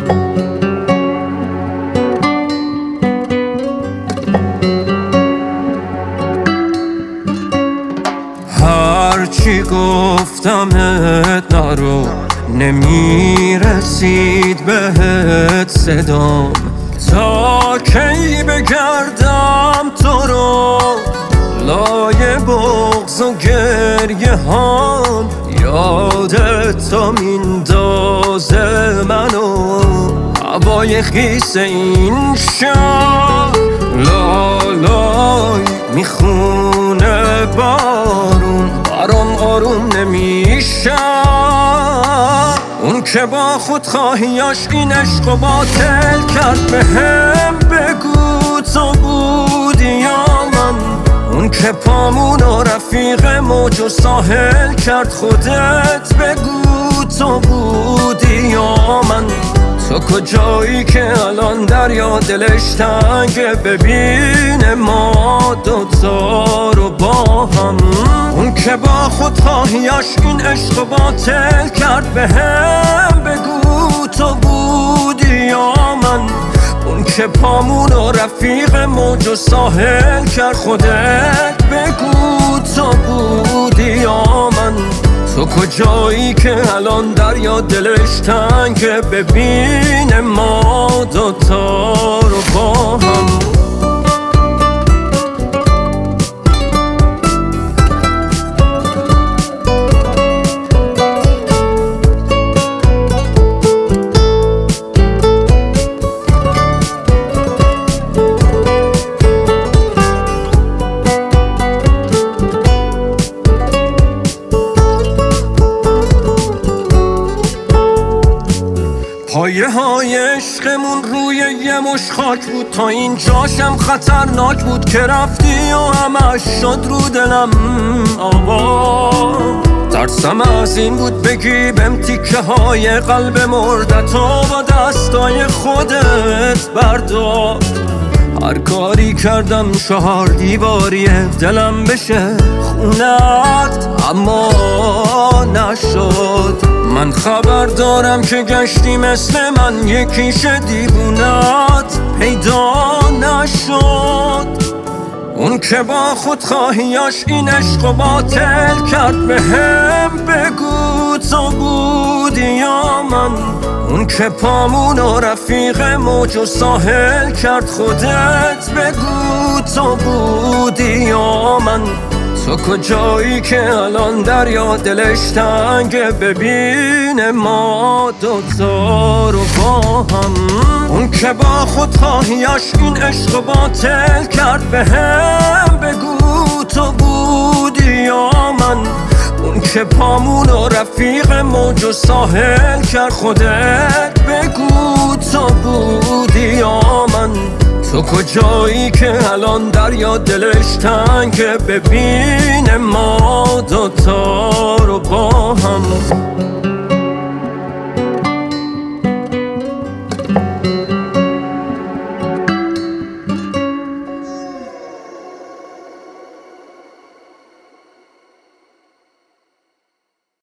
هرچی گفتمت نرو، نمیرسید بهت صدام. تا کی بگردم تو رو لای بغض و گریه هام؟ یادت تا میندازه منو هوای خیس این شب. لالای میخونه بارون، برام آروم نمیشه. اون که با خودخواهیاش این عشق و باطل کرد، بهم بگو تو بودی یا من؟ اون که پامون و رفیق موج و ساحل کرد، خودت بگو تو بودی یا من؟ تو کجایی که الان دریا دلش تنگه، ببینه ما دوتا رو با هم. اون که با خودخواهیاش این عشق و باطل کرد، بهم بگو تو بودی یا من؟ اون که پامون و رفیق موج و ساحل کرد، خودت بگو تو بودی یا من؟ تو کجایی که الان دریا دلش تنگه، ببینه ما دوتا رو با هم. پایه های عشقمون روی یه مش خاک بود، تا اینجاشم خطرناک بود که رفتی و همش شد رو دلم آوا. ترسم از این بود بگی بهم تیکه های قلب مردتو با دستای خودت بردار. هر کاری کردم 4 دیواریه دلم بشه خونت، اما نشد. من خبر دارم که گشتی مثل من یکیش دیوونت پیدا نشد. اون که با خودخواهیاش این عشق و باطل کرد، بهم بگو تو بودی یا من؟ اون که پامون و رفیق موج و ساحل کرد، خودت بگو تو بودی یا من؟ تو کجایی که الان دریا دلش تنگه، ببینه ما دوتا رو با هم. اون که با خودخواهیاش این عشق و باطل کرد، بهم بگو تو بودی یا من؟ اون که پامون و رفیق موج و ساحل کرد، خودت بگو تو بودی یا من؟ تو کجایی که الان دریا دلش تنگه، ببینه ما دوتا رو با هم.